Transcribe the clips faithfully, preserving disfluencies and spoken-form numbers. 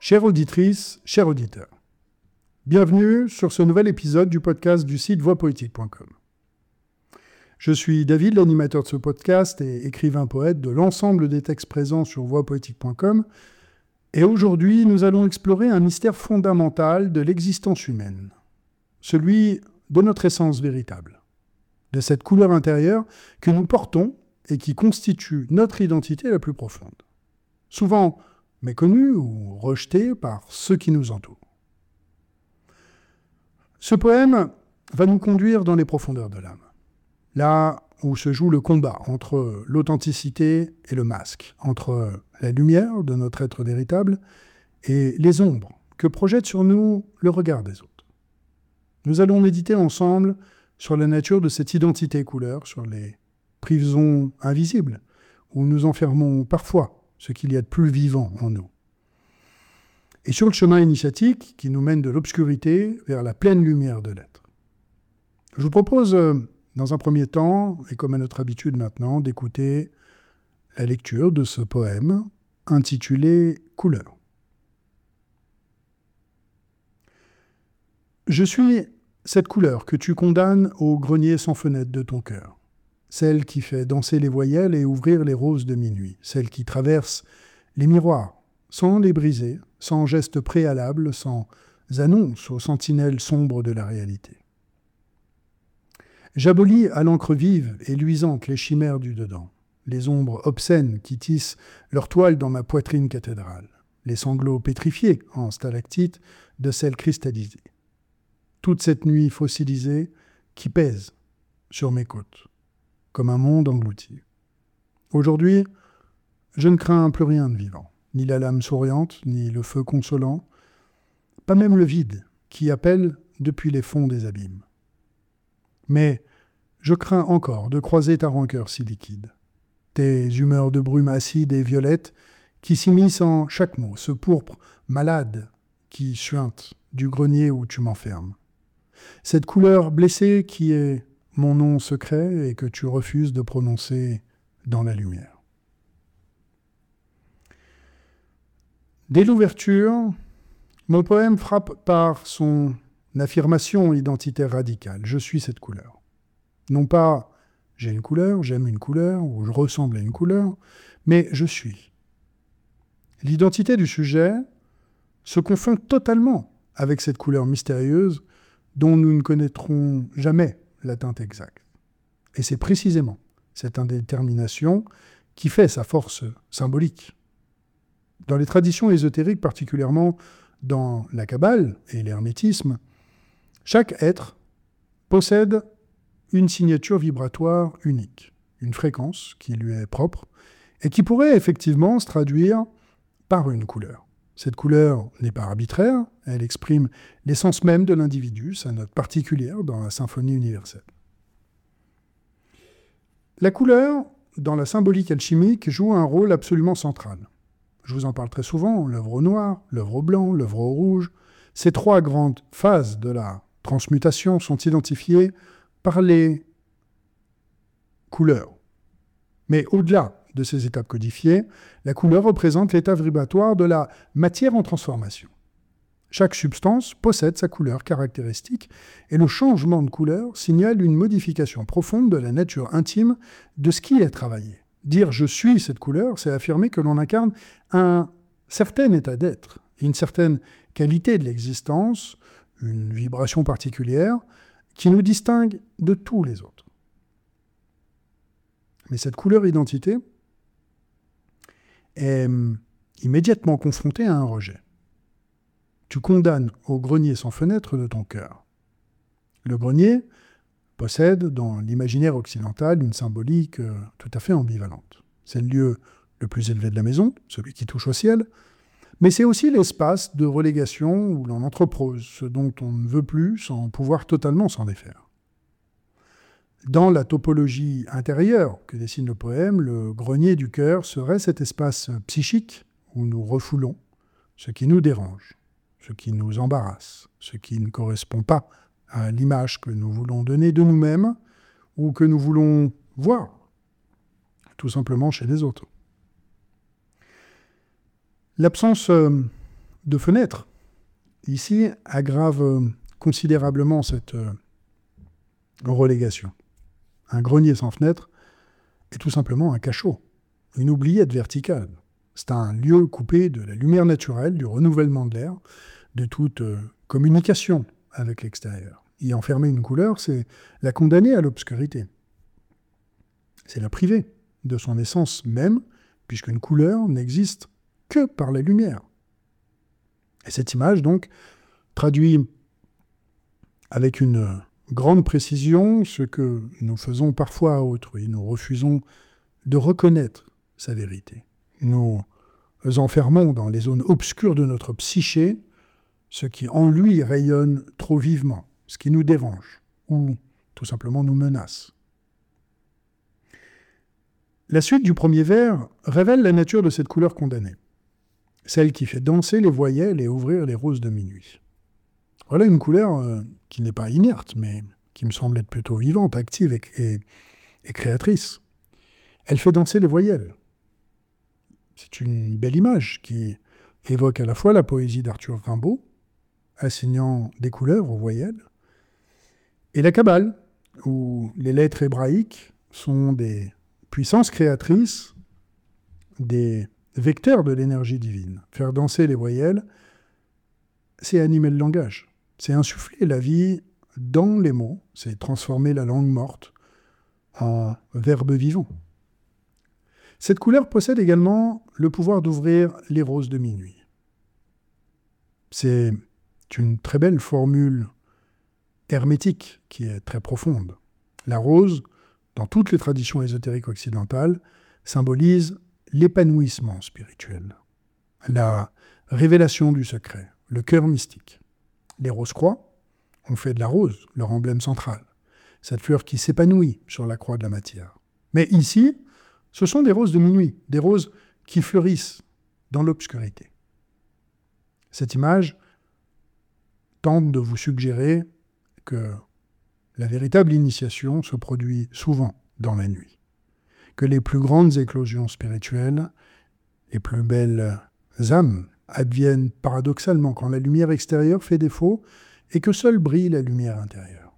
Chère auditrice, cher auditeur, bienvenue sur ce nouvel épisode du podcast du site voix poétique point com. Je suis David, l'animateur de ce podcast et écrivain poète de l'ensemble des textes présents sur voix poétique point com, et aujourd'hui nous allons explorer un mystère fondamental de l'existence humaine, celui de notre essence véritable, de cette couleur intérieure que nous portons et qui constitue notre identité la plus profonde, souvent méconnue ou rejetée par ceux qui nous entourent. Ce poème va nous conduire dans les profondeurs de l'âme, là où se joue le combat entre l'authenticité et le masque, entre la lumière de notre être véritable et les ombres que projette sur nous le regard des autres. Nous allons méditer ensemble sur la nature de cette identité couleur, sur les prisons invisibles, où nous enfermons parfois ce qu'il y a de plus vivant en nous, et sur le chemin initiatique qui nous mène de l'obscurité vers la pleine lumière de l'être. Je vous propose, dans un premier temps, et comme à notre habitude maintenant, d'écouter la lecture de ce poème intitulé « Couleur ». Je suis cette couleur que tu condamnes au grenier sans fenêtre de ton cœur, celle qui fait danser les voyelles et ouvrir les roses de minuit, celle qui traverse les miroirs sans les briser, sans geste préalable, sans annonce aux sentinelles sombres de la réalité. J'abolis à l'encre vive et luisante les chimères du dedans, les ombres obscènes qui tissent leur toile dans ma poitrine cathédrale, les sanglots pétrifiés en stalactites de celles cristallisées. Toute cette nuit fossilisée qui pèse sur mes côtes, comme un monde englouti. Aujourd'hui, je ne crains plus rien de vivant, ni la lame souriante, ni le feu consolant, pas même le vide qui appelle depuis les fonds des abîmes. Mais je crains encore de croiser ta rancœur si liquide, tes humeurs de brume acide et violette qui s'immiscent en chaque mot, ce pourpre malade qui suinte du grenier où tu m'enfermes. Cette couleur blessée qui est mon nom secret et que tu refuses de prononcer dans la lumière. Dès l'ouverture, mon poème frappe par son affirmation identitaire radicale. Je suis cette couleur. Non pas j'ai une couleur, j'aime une couleur, ou je ressemble à une couleur, mais je suis. L'identité du sujet se confond totalement avec cette couleur mystérieuse dont nous ne connaîtrons jamais la teinte exacte. Et c'est précisément cette indétermination qui fait sa force symbolique. Dans les traditions ésotériques, particulièrement dans la Kabbale et l'hermétisme, chaque être possède une signature vibratoire unique, une fréquence qui lui est propre et qui pourrait effectivement se traduire par une couleur. Cette couleur n'est pas arbitraire, elle exprime l'essence même de l'individu, sa note particulière dans la symphonie universelle. La couleur, dans la symbolique alchimique, joue un rôle absolument central. Je vous en parle très souvent, l'œuvre au noir, l'œuvre au blanc, l'œuvre au rouge. Ces trois grandes phases de la transmutation sont identifiées par les couleurs. Mais au-delà de ces étapes codifiées, la couleur représente l'état vibratoire de la matière en transformation. Chaque substance possède sa couleur caractéristique et le changement de couleur signale une modification profonde de la nature intime de ce qui est travaillé. Dire « je suis cette couleur », c'est affirmer que l'on incarne un certain état d'être, une certaine qualité de l'existence, une vibration particulière qui nous distingue de tous les autres. Mais cette couleur identité est immédiatement confrontée à un rejet. Tu condamnes au grenier sans fenêtre de ton cœur. Le grenier possède dans l'imaginaire occidental une symbolique euh, tout à fait ambivalente. C'est le lieu le plus élevé de la maison, celui qui touche au ciel, mais c'est aussi l'espace de relégation où l'on entrepose ce dont on ne veut plus sans pouvoir totalement s'en défaire. Dans la topologie intérieure que dessine le poème, le grenier du cœur serait cet espace psychique où nous refoulons ce qui nous dérange, ce qui nous embarrasse, ce qui ne correspond pas à l'image que nous voulons donner de nous-mêmes ou que nous voulons voir, tout simplement chez les autres. L'absence de fenêtres, ici, aggrave considérablement cette euh, relégation. Un grenier sans fenêtre est tout simplement un cachot, une oubliette verticale. C'est un lieu coupé de la lumière naturelle, du renouvellement de l'air, de toute euh, communication avec l'extérieur. Y enfermer une couleur, c'est la condamner à l'obscurité. C'est la priver de son essence même, puisqu'une couleur n'existe que par la lumière. Et cette image, donc, traduit avec une grande précision ce que nous faisons parfois à autrui. Nous refusons de reconnaître sa vérité. Nous enfermons dans les zones obscures de notre psyché ce qui en lui rayonne trop vivement, ce qui nous dérange ou tout simplement nous menace. La suite du premier vers révèle la nature de cette couleur condamnée, celle qui fait danser les voyelles et ouvrir les roses de minuit. Voilà une couleur euh, qui n'est pas inerte, mais qui me semble être plutôt vivante, active et, et, et créatrice. Elle fait danser les voyelles. C'est une belle image qui évoque à la fois la poésie d'Arthur Rimbaud, assignant des couleurs aux voyelles, et la Kabbale, où les lettres hébraïques sont des puissances créatrices, des vecteurs de l'énergie divine. Faire danser les voyelles, c'est animer le langage, c'est insuffler la vie dans les mots, c'est transformer la langue morte en verbe vivant. Cette couleur possède également le pouvoir d'ouvrir les roses de minuit. C'est une très belle formule hermétique qui est très profonde. La rose, dans toutes les traditions ésotériques occidentales, symbolise l'épanouissement spirituel, la révélation du secret, le cœur mystique. Les rose-croix ont fait de la rose leur emblème central, cette fleur qui s'épanouit sur la croix de la matière. Mais ici, ce sont des roses de minuit, des roses qui fleurissent dans l'obscurité. Cette image tente de vous suggérer que la véritable initiation se produit souvent dans la nuit, que les plus grandes éclosions spirituelles, les plus belles âmes adviennent paradoxalement quand la lumière extérieure fait défaut et que seule brille la lumière intérieure.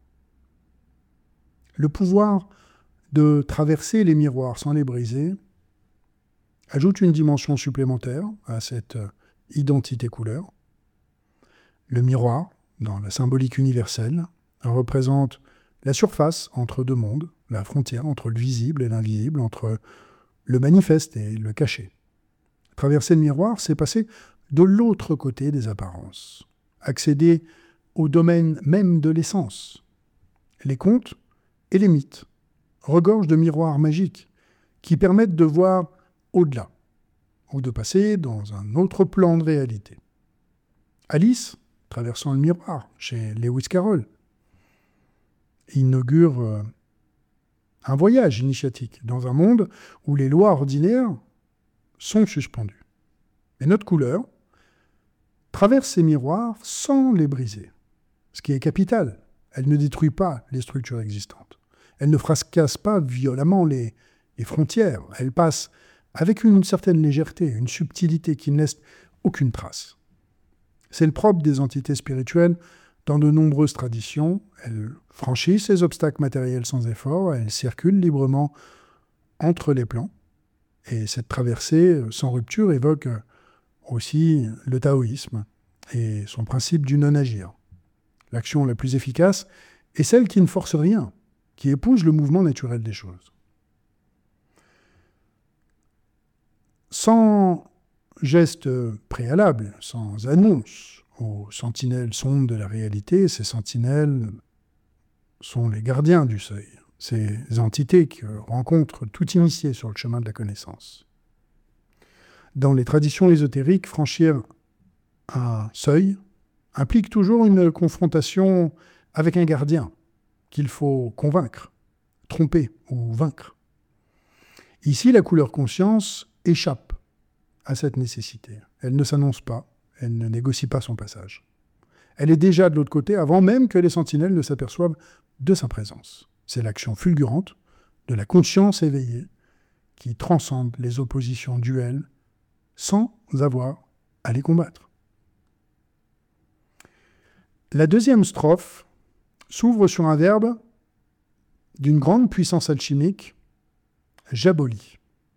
Le pouvoir de traverser les miroirs sans les briser ajoute une dimension supplémentaire à cette identité couleur. Le miroir, dans la symbolique universelle, représente la surface entre deux mondes, la frontière entre le visible et l'invisible, entre le manifeste et le caché. Traverser le miroir, c'est passer de l'autre côté des apparences, accéder au domaine même de l'essence. Les contes et les mythes regorgent de miroirs magiques qui permettent de voir au-delà, ou de passer dans un autre plan de réalité. Alice, traversant le miroir chez Lewis Carroll, inaugure euh, un voyage initiatique dans un monde où les lois ordinaires sont suspendues. Et notre couleur traverse ces miroirs sans les briser, ce qui est capital. Elle ne détruit pas les structures existantes. Elle ne fracasse pas violemment les, les frontières. Elle passe avec une certaine légèreté, une subtilité qui ne laisse aucune trace. C'est le propre des entités spirituelles. Dans de nombreuses traditions, elles franchissent ces obstacles matériels sans effort, elles circulent librement entre les plans. Et cette traversée sans rupture évoque aussi le taoïsme et son principe du non-agir. L'action la plus efficace est celle qui ne force rien, qui épouse le mouvement naturel des choses. Sans geste préalable, sans annonce aux sentinelles sombres de la réalité, ces sentinelles sont les gardiens du seuil, ces entités qui rencontrent tout initié sur le chemin de la connaissance. Dans les traditions ésotériques, franchir un seuil implique toujours une confrontation avec un gardien qu'il faut convaincre, tromper ou vaincre. Ici, la couleur conscience échappe à cette nécessité. Elle ne s'annonce pas, elle ne négocie pas son passage. Elle est déjà de l'autre côté avant même que les sentinelles ne s'aperçoivent de sa présence. C'est l'action fulgurante de la conscience éveillée qui transcende les oppositions duelles sans avoir à les combattre. La deuxième strophe s'ouvre sur un verbe d'une grande puissance alchimique, j'abolis.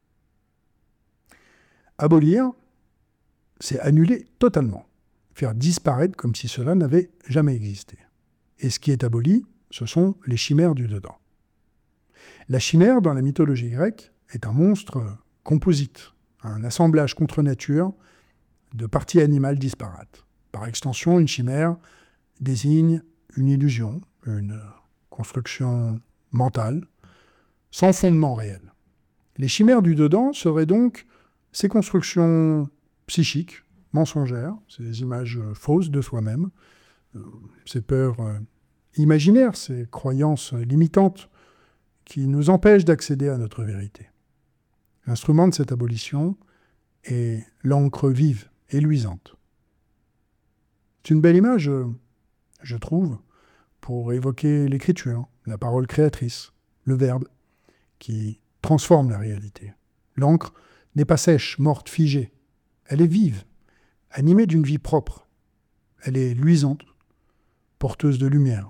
Abolir, c'est annuler totalement, faire disparaître comme si cela n'avait jamais existé. Et ce qui est aboli, ce sont les chimères du dedans. La chimère, dans la mythologie grecque, est un monstre composite, un assemblage contre nature de parties animales disparates. Par extension, une chimère désigne une illusion, une construction mentale, sans fondement réel. Les chimères du dedans seraient donc ces constructions psychiques, mensongères, ces images fausses de soi-même, ces peurs imaginaires, ces croyances limitantes qui nous empêchent d'accéder à notre vérité. L'instrument de cette abolition est l'encre vive et luisante. C'est une belle image, je trouve, pour évoquer l'écriture, la parole créatrice, le verbe qui transforme la réalité. L'encre n'est pas sèche, morte, figée. Elle est vive, animée d'une vie propre. Elle est luisante, porteuse de lumière.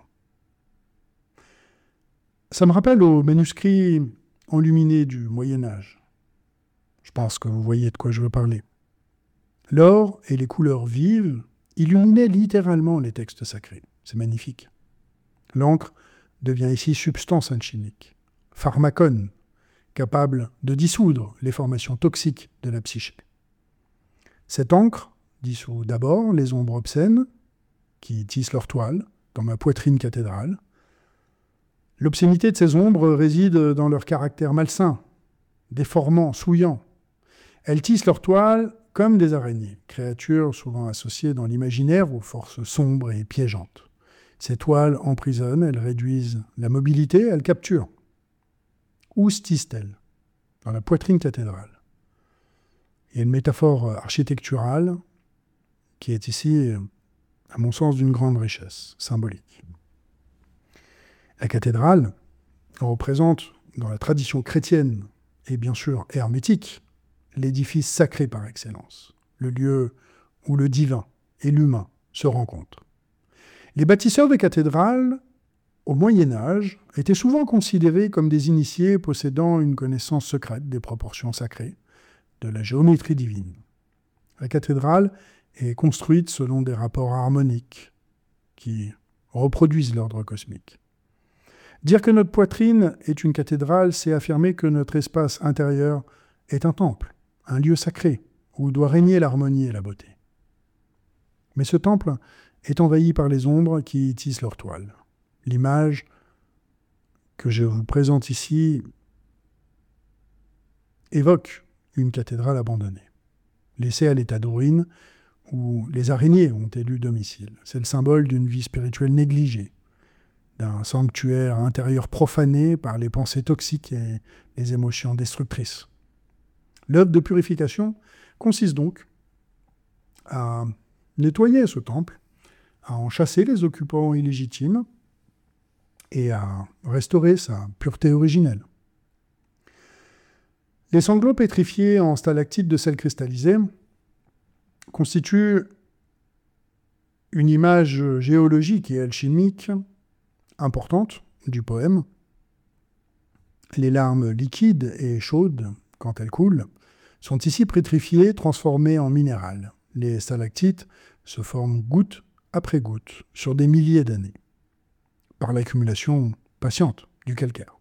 Ça me rappelle aux manuscrits enluminés du Moyen-Âge. Je pense que vous voyez de quoi je veux parler. L'or et les couleurs vives illuminaient littéralement les textes sacrés. C'est magnifique. L'encre devient ici substance alchimique, pharmacone, capable de dissoudre les formations toxiques de la psyché. Cette encre dissout d'abord les ombres obscènes qui tissent leur toile dans ma poitrine cathédrale. L'obscénité de ces ombres réside dans leur caractère malsain, déformant, souillant. Elles tissent leur toile comme des araignées, créatures souvent associées dans l'imaginaire aux forces sombres et piégeantes. Ces toiles emprisonnent, elles réduisent la mobilité, elles capturent. Où se tissent-elles ? Dans la poitrine cathédrale. Il y a une métaphore architecturale qui est ici, à mon sens, d'une grande richesse symbolique. La cathédrale représente, dans la tradition chrétienne et bien sûr hermétique, l'édifice sacré par excellence, le lieu où le divin et l'humain se rencontrent. Les bâtisseurs de cathédrales, au Moyen-Âge, étaient souvent considérés comme des initiés possédant une connaissance secrète des proportions sacrées, de la géométrie divine. La cathédrale est construite selon des rapports harmoniques qui reproduisent l'ordre cosmique. Dire que notre poitrine est une cathédrale, c'est affirmer que notre espace intérieur est un temple, un lieu sacré, où doit régner l'harmonie et la beauté. Mais ce temple est envahi par les ombres qui y tissent leur toile. L'image que je vous présente ici évoque une cathédrale abandonnée, laissée à l'état de ruine, où les araignées ont élu domicile. C'est le symbole d'une vie spirituelle négligée, d'un sanctuaire intérieur profané par les pensées toxiques et les émotions destructrices. L'œuvre de purification consiste donc à nettoyer ce temple, à en chasser les occupants illégitimes et à restaurer sa pureté originelle. Les sanglots pétrifiés en stalactites de sel cristallisé constituent une image géologique et alchimique importante du poème. Les larmes liquides et chaudes, quand elles coulent, sont ici pétrifiées, transformées en minéral. Les stalactites se forment goutte après goutte sur des milliers d'années, par l'accumulation patiente du calcaire.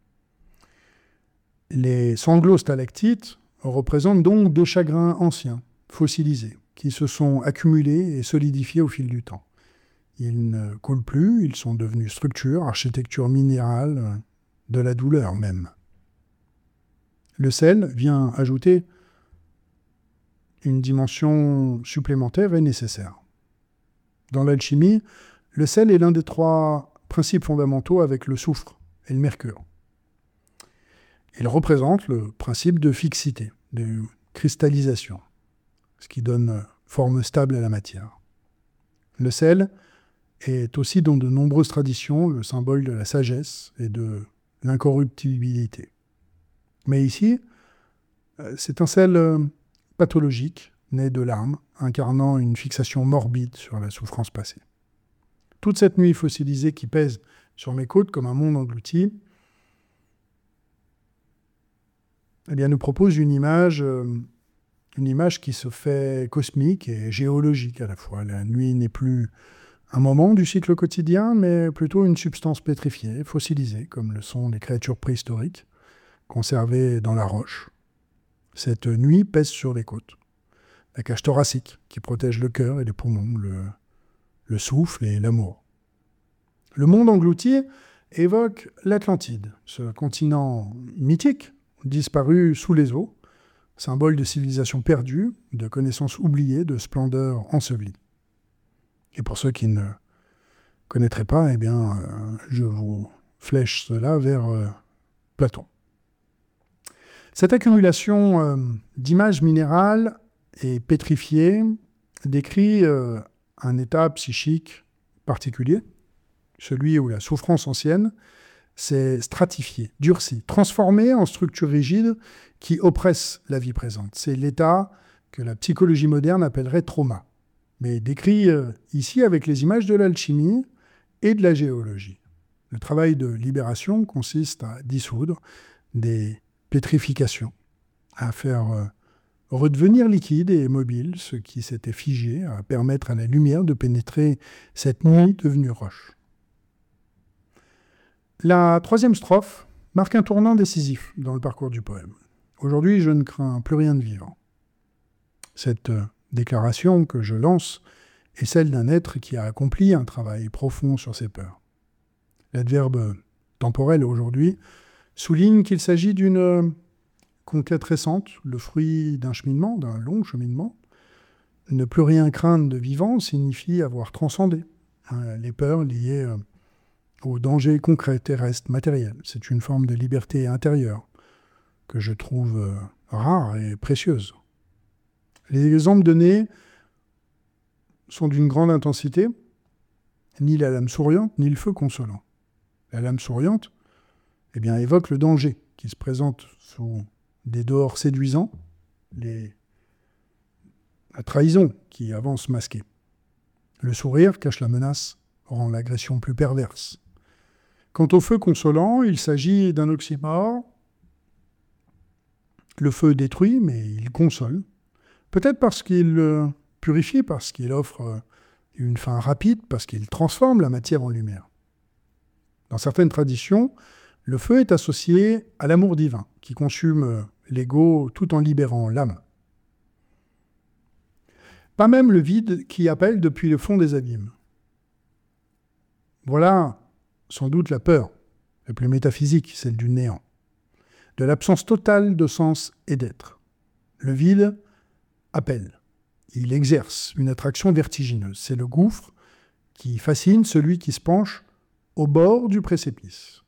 Les sanglots stalactites représentent donc deux chagrins anciens, fossilisés, qui se sont accumulés et solidifiés au fil du temps. Ils ne coulent plus, ils sont devenus structure, architecture minérale, de la douleur même. Le sel vient ajouter une dimension supplémentaire et nécessaire. Dans l'alchimie, le sel est l'un des trois principes fondamentaux avec le soufre et le mercure. Il représente le principe de fixité, de cristallisation, ce qui donne forme stable à la matière. Le sel est aussi dans de nombreuses traditions le symbole de la sagesse et de l'incorruptibilité. Mais ici, c'est un sel pathologique, né de larmes, incarnant une fixation morbide sur la souffrance passée. toute cette nuit fossilisée qui pèse sur mes côtes comme un monde englouti, eh bien, nous propose une image, euh, une image qui se fait cosmique et géologique à la fois. La nuit n'est plus un moment du cycle quotidien, mais plutôt une substance pétrifiée, fossilisée, comme le sont les créatures préhistoriques, conservées dans la roche. Cette nuit pèse sur les côtes. La cage thoracique qui protège le cœur et les poumons, le, le souffle et l'amour. Le monde englouti évoque l'Atlantide, ce continent mythique, disparu sous les eaux, symbole de civilisation perdue, de connaissances oubliées, de splendeur ensevelie. Et pour ceux qui ne connaîtraient pas, eh bien, euh, je vous flèche cela vers euh, Platon. Cette accumulation euh, d'images minérales et pétrifiées décrit euh, un état psychique particulier, celui où la souffrance ancienne s'est stratifiée, durcie, transformée en structure rigide qui oppresse la vie présente. C'est l'état que la psychologie moderne appellerait trauma, mais décrit euh, ici avec les images de l'alchimie et de la géologie. Le travail de libération consiste à dissoudre des pétrifications, à faire euh, redevenir liquide et mobile ce qui s'était figé, à permettre à la lumière de pénétrer cette nuit devenue roche. La troisième strophe marque un tournant décisif dans le parcours du poème. Aujourd'hui, je ne crains plus rien de vivant. Cette euh, déclaration que je lance est celle d'un être qui a accompli un travail profond sur ses peurs. L'adverbe temporel aujourd'hui souligne qu'il s'agit d'une conquête récente, le fruit d'un cheminement, d'un long cheminement. Ne plus rien craindre de vivant signifie avoir transcendé hein, les peurs liées au danger concret, terrestre, matériel. C'est une forme de liberté intérieure que je trouve rare et précieuse. Les exemples donnés sont d'une grande intensité, ni la lame souriante, ni le feu consolant. La lame souriante eh bien, évoque le danger qui se présente sous des dehors séduisants, les... la trahison qui avance masquée. Le sourire cache la menace, rend l'agression plus perverse. Quant au feu consolant, il s'agit d'un oxymore. Le feu détruit, mais il console. Peut-être parce qu'il euh, purifie, parce qu'il offre euh, une fin rapide, parce qu'il transforme la matière en lumière. Dans certaines traditions, le feu est associé à l'amour divin, qui consume euh, l'ego tout en libérant l'âme. Pas même le vide qui appelle depuis le fond des abîmes. Voilà sans doute la peur, la plus métaphysique, celle du néant, de l'absence totale de sens et d'être. Le vide appelle, il exerce une attraction vertigineuse. C'est le gouffre qui fascine celui qui se penche au bord du précipice.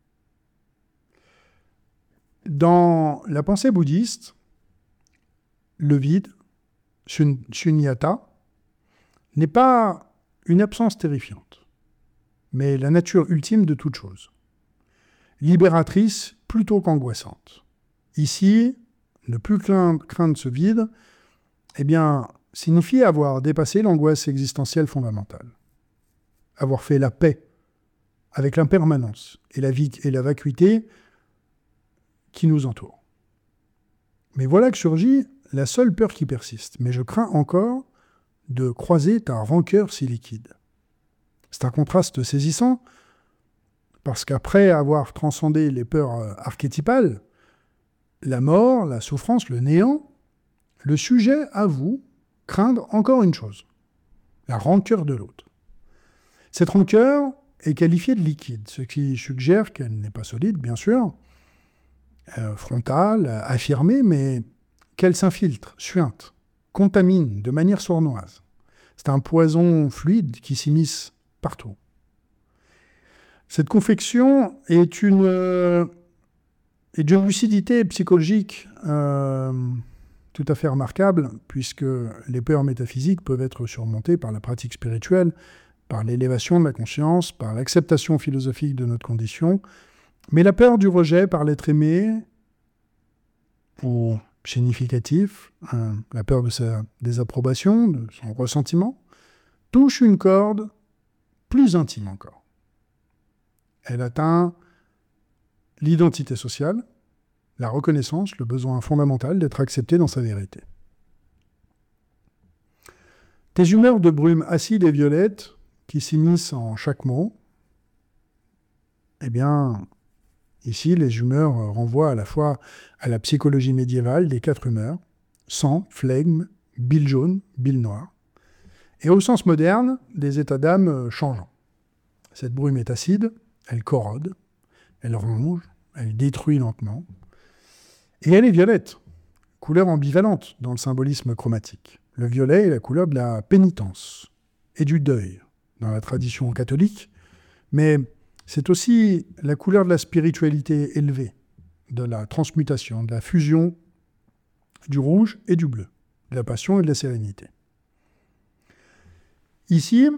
Dans la pensée bouddhiste, le vide, shunyata, n'est pas une absence terrifiante, mais la nature ultime de toute chose, libératrice plutôt qu'angoissante. Ici, ne plus craindre ce vide, eh bien, signifie avoir dépassé l'angoisse existentielle fondamentale, avoir fait la paix avec l'impermanence et la, vie, et la vacuité qui nous entoure. Mais voilà que surgit la seule peur qui persiste. Mais je crains encore de croiser ta rancœur si liquide. C'est un contraste saisissant, parce qu'après avoir transcendé les peurs archétypales, la mort, la souffrance, le néant, le sujet avoue craindre encore une chose, la rancœur de l'autre. Cette rancœur est qualifiée de liquide, ce qui suggère qu'elle n'est pas solide, bien sûr, euh, frontale, affirmée, mais qu'elle s'infiltre, suinte, contamine de manière sournoise. C'est un poison fluide qui s'immisce partout. Cette confection est une, euh, est d'une lucidité psychologique euh, tout à fait remarquable, puisque les peurs métaphysiques peuvent être surmontées par la pratique spirituelle, par l'élévation de la conscience, par l'acceptation philosophique de notre condition. Mais la peur du rejet par l'être aimé, ou significatif, hein, la peur de sa désapprobation, de son ressentiment, touche une corde plus intime encore. Elle atteint l'identité sociale, la reconnaissance, le besoin fondamental d'être accepté dans sa vérité. Tes humeurs de brume acide et violette qui s'immiscent en chaque mot, eh bien, ici, les humeurs renvoient à la fois à la psychologie médiévale des quatre humeurs, sang, flegme, bile jaune, bile noire, et au sens moderne, des états d'âme changeants. Cette brume est acide, elle corrode, elle ronge, elle détruit lentement, et elle est violette, couleur ambivalente dans le symbolisme chromatique. Le violet est la couleur de la pénitence et du deuil dans la tradition catholique, mais c'est aussi la couleur de la spiritualité élevée, de la transmutation, de la fusion du rouge et du bleu, de la passion et de la sérénité. Ici,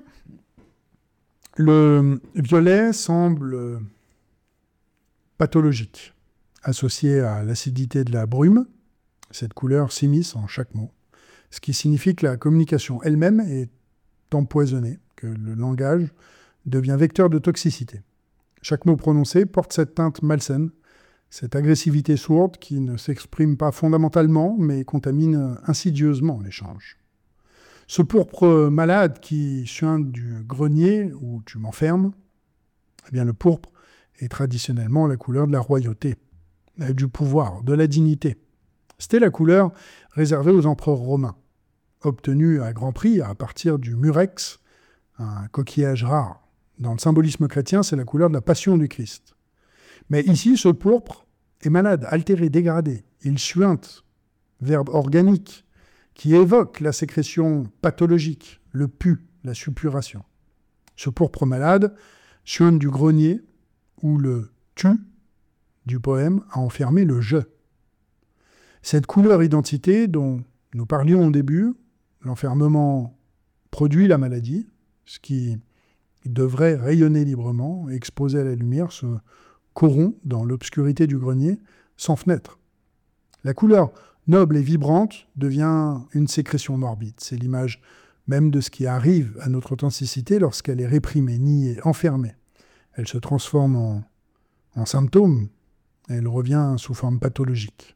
le violet semble pathologique, associé à l'acidité de la brume. Cette couleur s'immisce en chaque mot, ce qui signifie que la communication elle-même est empoisonnée, que le langage devient vecteur de toxicité. Chaque mot prononcé porte cette teinte malsaine, cette agressivité sourde qui ne s'exprime pas fondamentalement, mais contamine insidieusement l'échange. Ce pourpre malade qui suinte du grenier où tu m'enfermes, eh bien le pourpre est traditionnellement la couleur de la royauté, du pouvoir, de la dignité. C'était la couleur réservée aux empereurs romains, obtenue à grand prix à partir du murex, un coquillage rare. Dans le symbolisme chrétien, c'est la couleur de la passion du Christ. Mais ici, ce pourpre est malade, altéré, dégradé. Il suinte, verbe organique, qui évoque la sécrétion pathologique, le pu, la suppuration. Ce pourpre malade suinte du grenier où le « tu » du poème a enfermé le « je ». Cette couleur identité dont nous parlions au début, l'enfermement produit la maladie, ce qui devrait rayonner librement, exposé à la lumière, se corrompt dans l'obscurité du grenier, sans fenêtre. La couleur noble et vibrante devient une sécrétion morbide. C'est l'image même de ce qui arrive à notre authenticité lorsqu'elle est réprimée, niée, enfermée. Elle se transforme en, en symptôme, elle revient sous forme pathologique.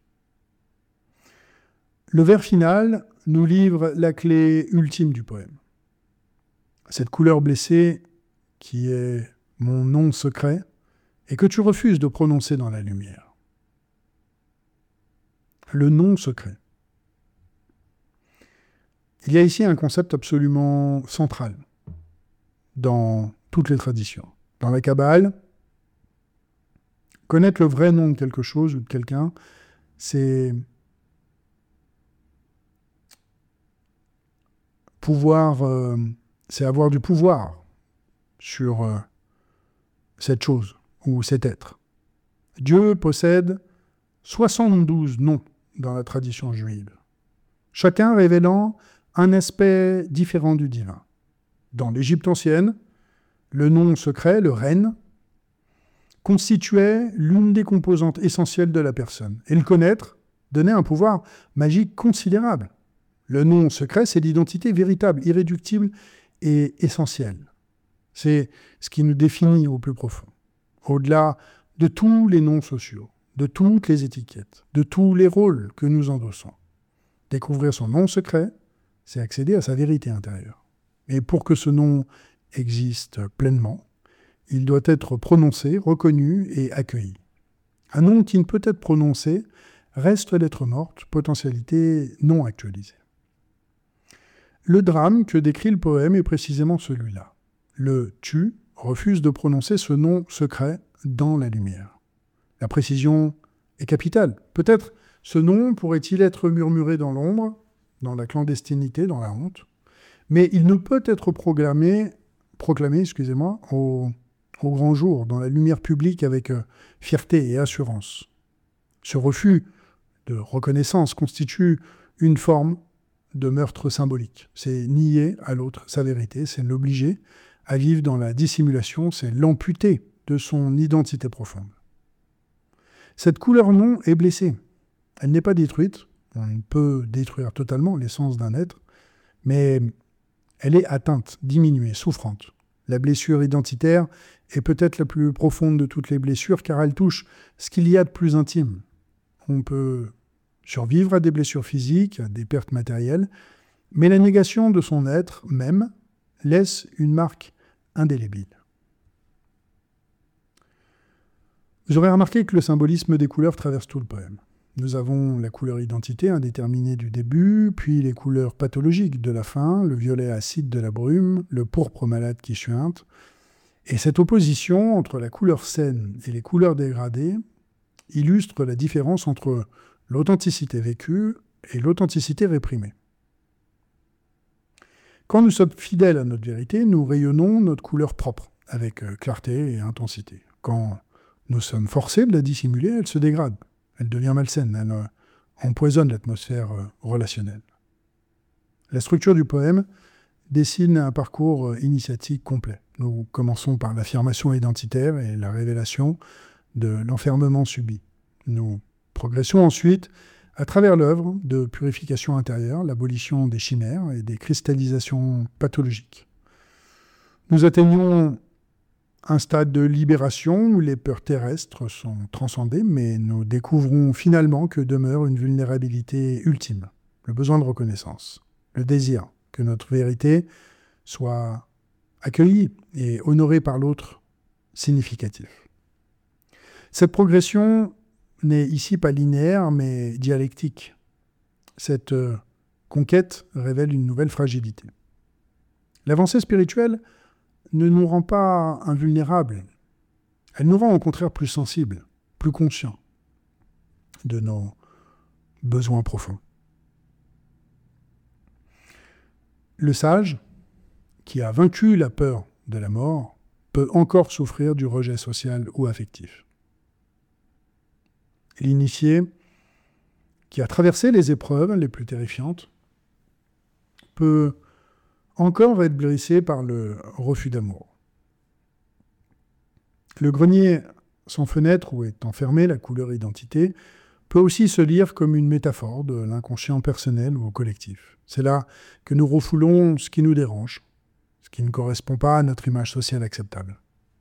Le vers final nous livre la clé ultime du poème. Cette couleur blessée qui est mon nom secret et que tu refuses de prononcer dans la lumière. Le nom secret. Il y a ici un concept absolument central dans toutes les traditions. Dans la Kabbale, connaître le vrai nom de quelque chose ou de quelqu'un, c'est pouvoir, euh, c'est avoir du pouvoir sur euh, cette chose ou cet être. Dieu possède soixante-douze noms dans la tradition juive, chacun révélant un aspect différent du divin. Dans l'Égypte ancienne, le nom secret, le ren, constituait l'une des composantes essentielles de la personne. Et le connaître donnait un pouvoir magique considérable. Le nom secret, c'est l'identité véritable, irréductible et essentielle. C'est ce qui nous définit au plus profond, au-delà de tous les noms sociaux, de toutes les étiquettes, de tous les rôles que nous endossons. Découvrir son nom secret, c'est accéder à sa vérité intérieure. Et pour que ce nom existe pleinement, il doit être prononcé, reconnu et accueilli. Un nom qui ne peut être prononcé reste lettre morte, potentialité non actualisée. Le drame que décrit le poème est précisément celui-là. Le « tu » refuse de prononcer ce nom secret dans la lumière. La précision est capitale. Peut-être ce nom pourrait-il être murmuré dans l'ombre, dans la clandestinité, dans la honte, mais il ne peut être proclamé, proclamé excusez-moi, au, au grand jour, dans la lumière publique avec euh, fierté et assurance. Ce refus de reconnaissance constitue une forme de meurtre symbolique. C'est nier à l'autre sa vérité, c'est l'obliger à vivre dans la dissimulation, c'est l'amputer de son identité profonde. Cette couleur non est blessée. Elle n'est pas détruite. On peut détruire totalement l'essence d'un être, mais elle est atteinte, diminuée, souffrante. La blessure identitaire est peut-être la plus profonde de toutes les blessures car elle touche ce qu'il y a de plus intime. On peut survivre à des blessures physiques, à des pertes matérielles, mais la négation de son être même laisse une marque indélébile. Vous aurez remarqué que le symbolisme des couleurs traverse tout le poème. Nous avons la couleur identité indéterminée du début, puis les couleurs pathologiques de la fin, le violet acide de la brume, le pourpre malade qui suinte. Et cette opposition entre la couleur saine et les couleurs dégradées illustre la différence entre l'authenticité vécue et l'authenticité réprimée. Quand nous sommes fidèles à notre vérité, nous rayonnons notre couleur propre, avec clarté et intensité. Quand nous sommes forcés de la dissimuler, elle se dégrade. Elle devient malsaine, elle euh, empoisonne l'atmosphère euh, relationnelle. La structure du poème dessine un parcours euh, initiatique complet. Nous commençons par l'affirmation identitaire et la révélation de l'enfermement subi. Nous progressons ensuite à travers l'œuvre de purification intérieure, l'abolition des chimères et des cristallisations pathologiques. Nous atteignons un stade de libération où les peurs terrestres sont transcendées, mais nous découvrons finalement que demeure une vulnérabilité ultime, le besoin de reconnaissance, le désir que notre vérité soit accueillie et honorée par l'autre significatif. Cette progression n'est ici pas linéaire, mais dialectique. Cette euh, conquête révèle une nouvelle fragilité. L'avancée spirituelle ne nous rend pas invulnérables. Elle nous rend au contraire plus sensibles, plus conscients de nos besoins profonds. Le sage, qui a vaincu la peur de la mort, peut encore souffrir du rejet social ou affectif. L'initié, qui a traversé les épreuves les plus terrifiantes, peut encore être blessé par le refus d'amour. Le grenier sans fenêtre où est enfermée la couleur identité peut aussi se lire comme une métaphore de l'inconscient personnel ou collectif. C'est là que nous refoulons ce qui nous dérange, ce qui ne correspond pas à notre image sociale acceptable.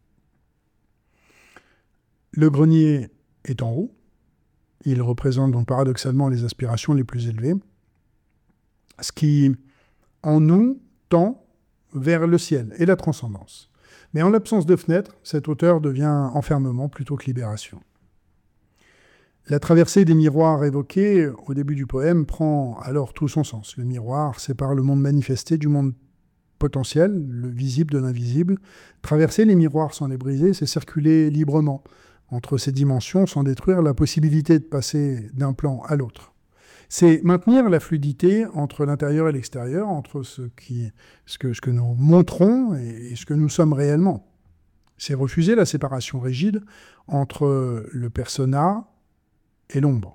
Le grenier est en haut. Il représente donc paradoxalement les aspirations les plus élevées, ce qui, en nous, tend vers le ciel et la transcendance. Mais en l'absence de fenêtre, cette hauteur devient enfermement plutôt que libération. La traversée des miroirs évoqués au début du poème prend alors tout son sens. Le miroir sépare le monde manifesté du monde potentiel, le visible de l'invisible. Traverser les miroirs sans les briser, c'est circuler librement entre ces dimensions sans détruire la possibilité de passer d'un plan à l'autre. C'est maintenir la fluidité entre l'intérieur et l'extérieur, entre ce, qui, ce, que, ce que nous montrons et, et ce que nous sommes réellement. C'est refuser la séparation rigide entre le persona et l'ombre,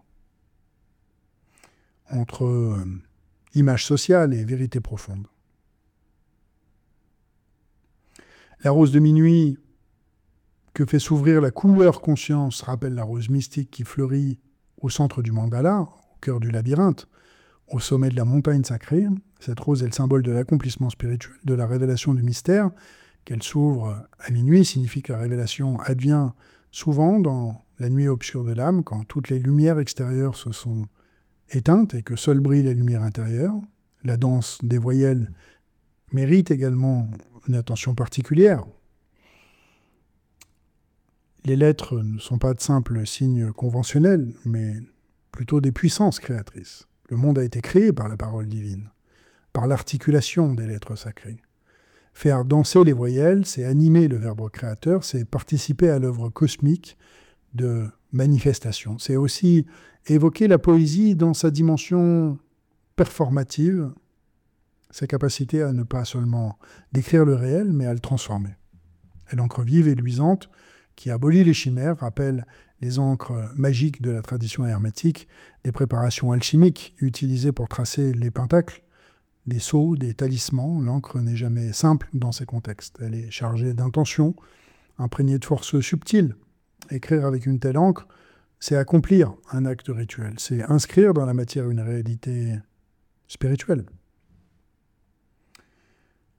entre euh, image sociale et vérité profonde. La rose de minuit que fait s'ouvrir la couleur conscience rappelle la rose mystique qui fleurit au centre du mandala, au cœur du labyrinthe, au sommet de la montagne sacrée. Cette rose est le symbole de l'accomplissement spirituel, de la révélation du mystère. Qu'elle s'ouvre à minuit signifie que la révélation advient souvent dans la nuit obscure de l'âme, quand toutes les lumières extérieures se sont éteintes et que seule brille la lumière intérieure. La danse des voyelles mérite également une attention particulière. Les lettres ne sont pas de simples signes conventionnels, mais plutôt des puissances créatrices. Le monde a été créé par la parole divine, par l'articulation des lettres sacrées. Faire danser les voyelles, c'est animer le verbe créateur, c'est participer à l'œuvre cosmique de manifestation. C'est aussi évoquer la poésie dans sa dimension performative, sa capacité à ne pas seulement décrire le réel, mais à le transformer. Et l'encre vive et luisante, qui abolit les chimères, rappelle les encres magiques de la tradition hermétique, des préparations alchimiques utilisées pour tracer les pentacles, des sceaux, des talismans. L'encre n'est jamais simple dans ces contextes. Elle est chargée d'intentions, imprégnée de forces subtiles. Écrire avec une telle encre, c'est accomplir un acte rituel, c'est inscrire dans la matière une réalité spirituelle.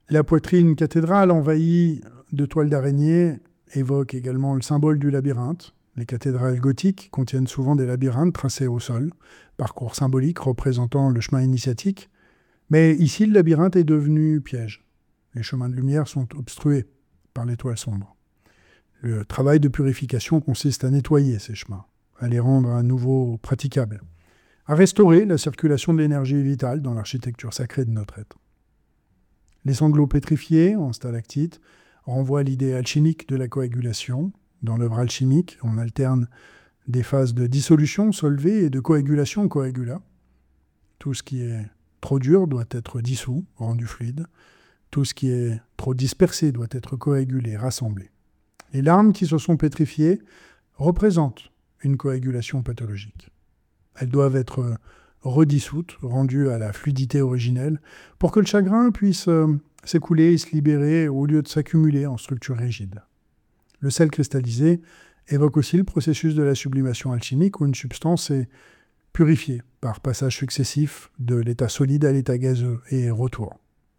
La poitrine cathédrale envahie de toiles d'araignée évoque également le symbole du labyrinthe. Les cathédrales gothiques contiennent souvent des labyrinthes tracés au sol, parcours symboliques représentant le chemin initiatique. Mais ici, le labyrinthe est devenu piège. Les chemins de lumière sont obstrués par les toiles sombres. Le travail de purification consiste à nettoyer ces chemins, à les rendre à nouveau praticables, à restaurer la circulation de l'énergie vitale dans l'architecture sacrée de notre être. Les sanglots pétrifiés en stalactites renvoient à l'idée alchimique de la coagulation. Dans l'œuvre alchimique, on alterne des phases de dissolution, solvée, et de coagulation, coagula. Tout ce qui est trop dur doit être dissous, rendu fluide. Tout ce qui est trop dispersé doit être coagulé, rassemblé. Les larmes qui se sont pétrifiées représentent une coagulation pathologique. Elles doivent être redissoutes, rendues à la fluidité originelle, pour que le chagrin puisse euh, s'écouler et se libérer au lieu de s'accumuler en structure rigide. Le sel cristallisé évoque aussi le processus de la sublimation alchimique où une substance est purifiée par passage successif de l'état solide à l'état gazeux et retour.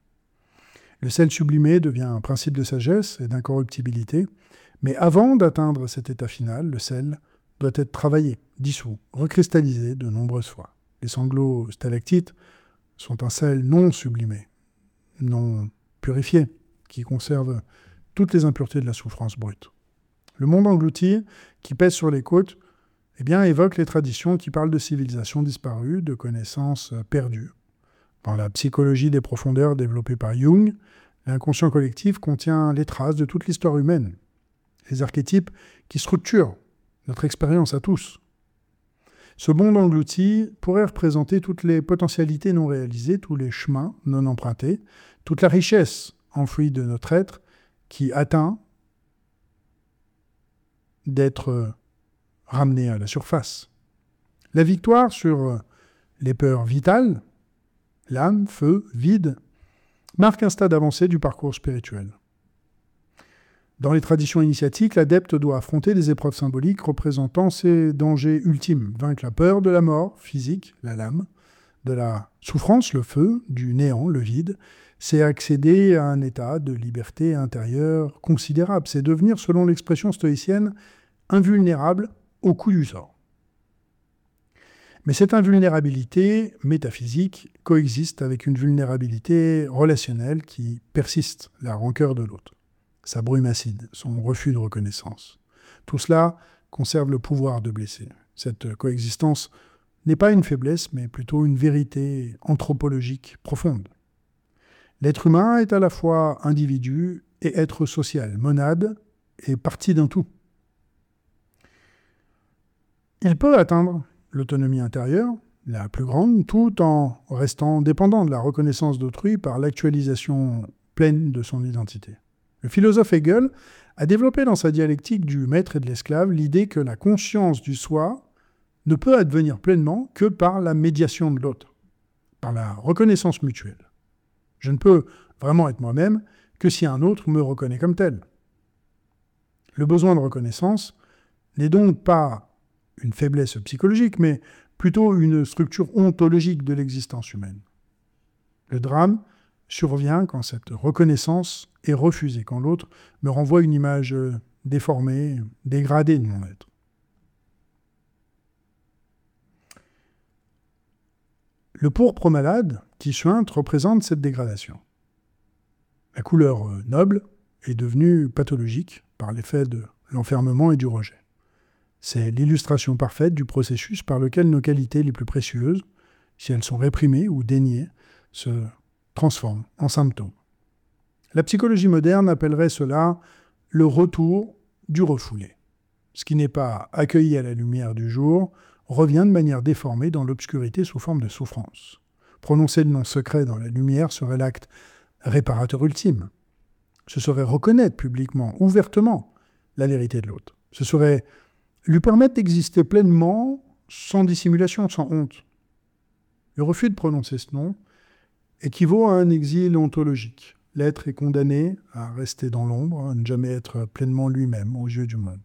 Le sel sublimé devient un principe de sagesse et d'incorruptibilité, mais avant d'atteindre cet état final, le sel doit être travaillé, dissous, recristallisé de nombreuses fois. Les sanglots stalactites sont un sel non sublimé, non purifié, qui conserve toutes les impuretés de la souffrance brute. Le monde englouti, qui pèse sur les côtes, eh bien, évoque les traditions qui parlent de civilisations disparues, de connaissances perdues. Dans la psychologie des profondeurs développée par Jung, l'inconscient collectif contient les traces de toute l'histoire humaine, les archétypes qui structurent notre expérience à tous. Ce monde englouti pourrait représenter toutes les potentialités non réalisées, tous les chemins non empruntés, toute la richesse enfouie de notre être qui atteint d'être ramené à la surface. La victoire sur les peurs vitales, l'âme, feu, vide, marque un stade avancé du parcours spirituel. Dans les traditions initiatiques, l'adepte doit affronter des épreuves symboliques représentant ses dangers ultimes, vaincre la peur de la mort physique, la lame, de la souffrance, le feu, du néant, le vide. C'est accéder à un état de liberté intérieure considérable. C'est devenir, selon l'expression stoïcienne, invulnérable au coup du sort. Mais cette invulnérabilité métaphysique coexiste avec une vulnérabilité relationnelle qui persiste, la rancœur de l'autre, sa brume acide, son refus de reconnaissance. Tout cela conserve le pouvoir de blesser. Cette coexistence n'est pas une faiblesse, mais plutôt une vérité anthropologique profonde. L'être humain est à la fois individu et être social, monade et partie d'un tout. Il peut atteindre l'autonomie intérieure, la plus grande, tout en restant dépendant de la reconnaissance d'autrui par l'actualisation pleine de son identité. Le philosophe Hegel a développé dans sa dialectique du maître et de l'esclave l'idée que la conscience du soi ne peut advenir pleinement que par la médiation de l'autre, par la reconnaissance mutuelle. Je ne peux vraiment être moi-même que si un autre me reconnaît comme tel. Le besoin de reconnaissance n'est donc pas une faiblesse psychologique, mais plutôt une structure ontologique de l'existence humaine. Le drame survient quand cette reconnaissance est refusée, quand l'autre me renvoie une image déformée, dégradée de mon être. Le pourpre malade qui suinte représente cette dégradation. La couleur noble est devenue pathologique par l'effet de l'enfermement et du rejet. C'est l'illustration parfaite du processus par lequel nos qualités les plus précieuses, si elles sont réprimées ou déniées, se transforment en symptômes. La psychologie moderne appellerait cela le retour du refoulé. Ce qui n'est pas accueilli à la lumière du jour revient de manière déformée dans l'obscurité sous forme de souffrance. Prononcer le nom secret dans la lumière serait l'acte réparateur ultime. Ce serait reconnaître publiquement, ouvertement, la vérité de l'autre. Ce serait lui permettre d'exister pleinement, sans dissimulation, sans honte. Le refus de prononcer ce nom équivaut à un exil ontologique. L'être est condamné à rester dans l'ombre, à ne jamais être pleinement lui-même aux yeux du monde.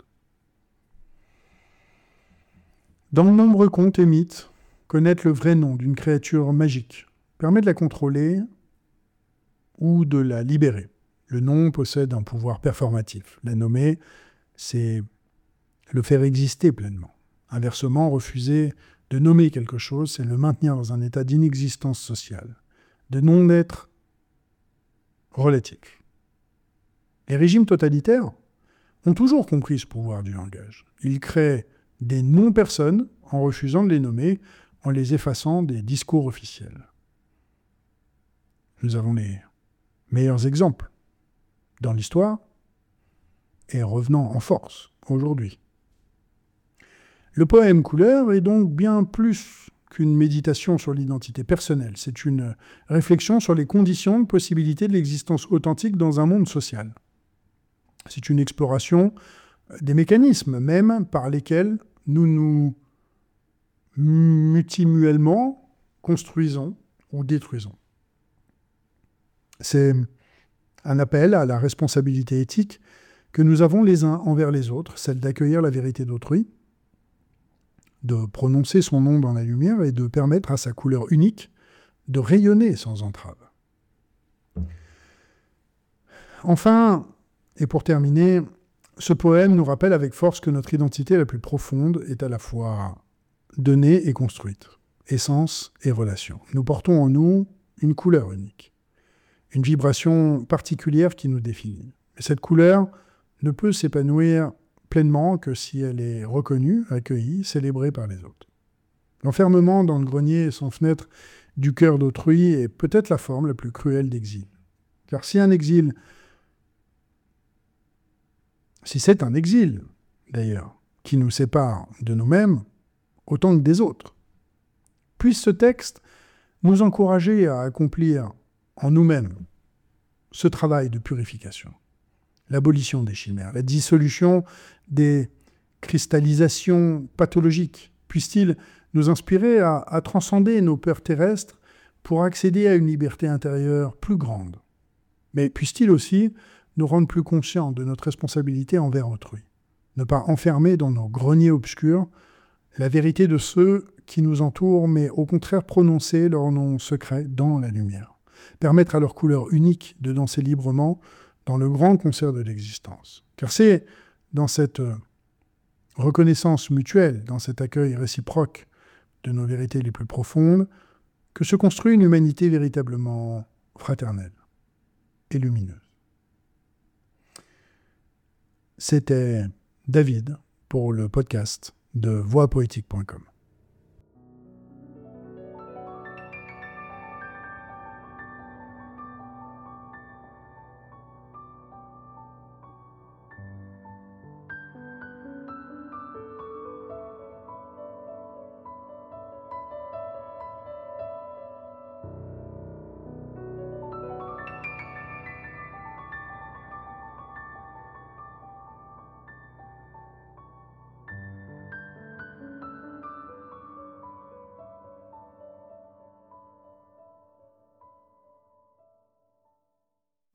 Dans de nombreux contes et mythes, connaître le vrai nom d'une créature magique permet de la contrôler ou de la libérer. Le nom possède un pouvoir performatif. La nommer, c'est le faire exister pleinement. Inversement, refuser de nommer quelque chose, c'est le maintenir dans un état d'inexistence sociale, de non-être relatif. Les régimes totalitaires ont toujours compris ce pouvoir du langage. Ils créent des non-personnes en refusant de les nommer, en les effaçant des discours officiels. Nous avons les meilleurs exemples dans l'histoire et revenant en force aujourd'hui. Le poème Couleur est donc bien plus qu'une méditation sur l'identité personnelle. C'est une réflexion sur les conditions de possibilité de l'existence authentique dans un monde social. C'est une exploration des mécanismes même par lesquels nous nous multimuellement construisons ou détruisons. C'est un appel à la responsabilité éthique que nous avons les uns envers les autres, celle d'accueillir la vérité d'autrui, de prononcer son nom dans la lumière et de permettre à sa couleur unique de rayonner sans entrave. Enfin, et pour terminer, ce poème nous rappelle avec force que notre identité la plus profonde est à la fois donnée et construite, essence et relation. Nous portons en nous une couleur unique, une vibration particulière qui nous définit. Et cette couleur ne peut s'épanouir pleinement que si elle est reconnue, accueillie, célébrée par les autres. L'enfermement dans le grenier sans fenêtre du cœur d'autrui est peut-être la forme la plus cruelle d'exil. Car si un exil, si c'est un exil, d'ailleurs, qui nous sépare de nous-mêmes, autant que des autres, puisse ce texte nous encourager à accomplir en nous-mêmes ce travail de purification, l'abolition des chimères, la dissolution des cristallisations pathologiques. Puisse-t-il nous inspirer à, à transcender nos peurs terrestres pour accéder à une liberté intérieure plus grande. Mais puisse-t-il aussi nous rendre plus conscients de notre responsabilité envers autrui, ne pas enfermer dans nos greniers obscurs la vérité de ceux qui nous entourent, mais au contraire prononcer leur nom secret dans la lumière, permettre à leur couleur unique de danser librement dans le grand concert de l'existence. Car c'est dans cette reconnaissance mutuelle, dans cet accueil réciproque de nos vérités les plus profondes, que se construit une humanité véritablement fraternelle et lumineuse. C'était David pour le podcast de voix poétique point com.